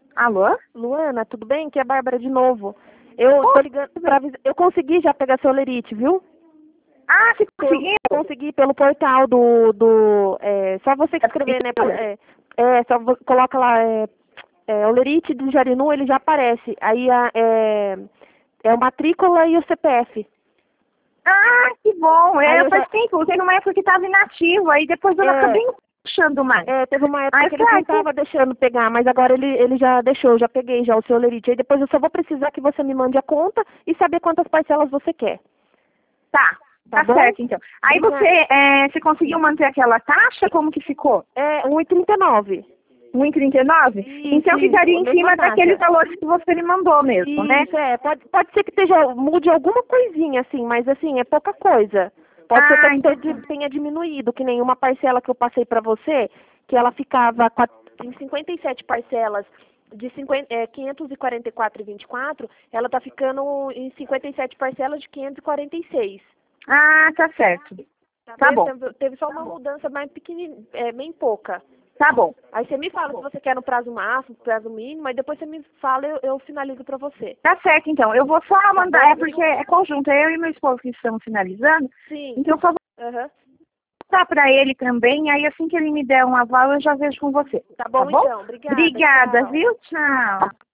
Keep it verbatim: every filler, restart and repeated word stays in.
Alô? Luana, tudo bem? Aqui é a Bárbara de novo. Eu tô ligando pra avisar. Eu consegui já pegar seu olerite, viu? Ah, você Eu conseguiu? consegui pelo portal do... do é, só você que escrever, né? É, é só vo- coloca lá, é, é, olerite do Jarinu, ele já aparece. Aí a, é, é a matrícula e o C P F. Ah, que bom. Aí É, eu faz já, tempo. Teve uma época que estava inativo, aí depois eu não é, acabei puxando mais. é, teve uma época Aí que ele não claro que estava deixando pegar, mas agora ele, ele já deixou, já peguei já o seu olerite. Aí depois eu só vou precisar que você me mande a conta e saber quantas parcelas você quer. tá, Tá tá bom? certo então. Aí Obrigada. você, é, você conseguiu manter aquela taxa? Como que ficou? É um e trinta e nove. um e trinta e nove? Isso, Então ficaria isso, a em mesma cima daqueles taxa. valores que você me mandou mesmo, né? Isso, é. Pode, pode ser que esteja, mude alguma coisinha, assim, mas assim, é pouca coisa. Pode ser até Ah, que então tenha tenha diminuído, que nem uma parcela que eu passei para você, que ela ficava quat- em cinquenta e sete parcelas de cinquenta, é, quinhentos e quarenta e quatro vírgula vinte e quatro, ela tá ficando em cinquenta e sete parcelas de quinhentos e quarenta e seis. Ah, tá certo. Tá Tá vendo? bom, Teve, teve só uma mudança mais pequenininha, é, bem pouca. tá bom. Aí você me fala se você quer no prazo máximo, prazo mínimo, aí depois você me fala e eu, eu finalizo pra você. Tá certo, então. Eu vou só Tá mandar, bom? é porque é conjunto, é eu e meu esposo que estamos finalizando, Sim. então eu só vou Aham. passar para ele também, aí assim que ele me der um aval, eu já vejo com você. Tá Tá bom bom? então. Obrigada. Obrigada, Tchau. viu? Tchau.